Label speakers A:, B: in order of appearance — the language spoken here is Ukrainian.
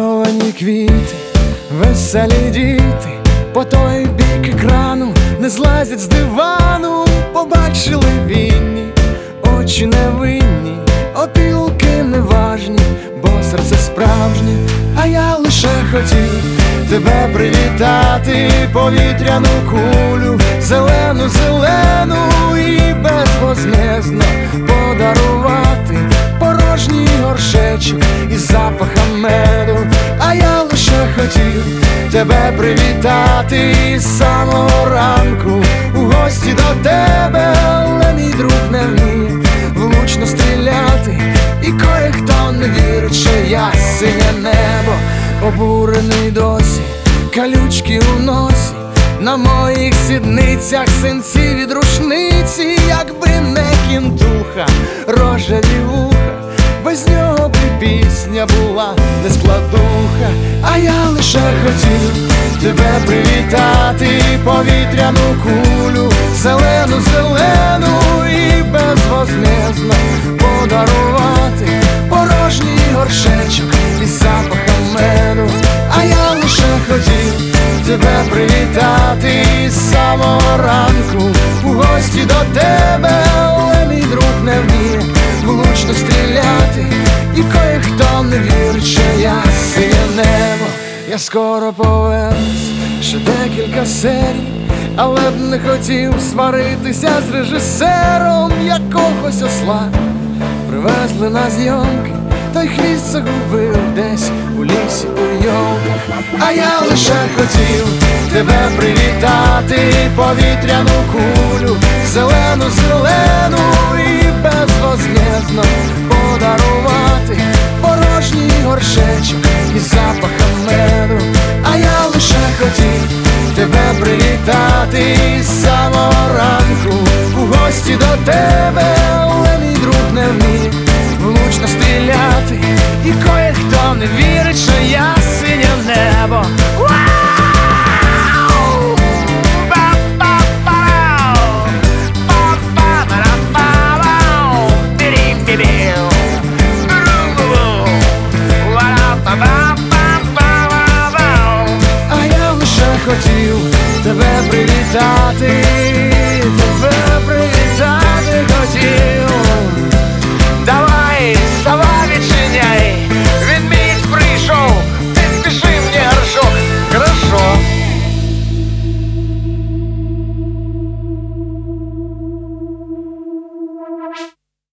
A: Намальовані квіти, веселі діти, по той бік екрану не злазять з дивану. Побачили вінні, очі невинні, опілки неважні, бо серце справжнє. А я лише хотів тебе привітати, повітряну кулю, зелену, зелену, і безвозмездно подарувати порожній горшечок із запахом меду. А я лише хотів тебе привітати з самого ранку, у гості до тебе, але мій друг не вміє влучно стріляти, і кое-хто не вірить, що я синє небо. Обурений досі, калючки у носі, на моїх сідницях синці від рушниці. Якби не кінтуха, рожеві вуха, без нього б і пісня була не складуха. А я лише хотів тебе привітати, повітряну кулю, зелену, зелену, і безвозмездно подарувати порожній горшечок із запахом меду. А я лише хотів тебе привітати з самого ранку, у гості до тебе, але мій друг не вміє влучно стріляти, і кое-хто не вірить, що я синє небо. Я скоро повернусь, ще декілька серій, але б не хотів сваритися з режисером. Якогось осла привезли на зйомки, той хвіст загубив десь у лісі у йолках. А я лише хотів тебе привітати, повітряну кулю, зелену, зелену, і безвозмездно подарувати порожній горшечок із запахом меду. А я лише хотів тебе привітати з самого ранку, у гості до тебе, але мій друг не вміє влучно стріляти, і кое-хто не вірить, що я синє небо.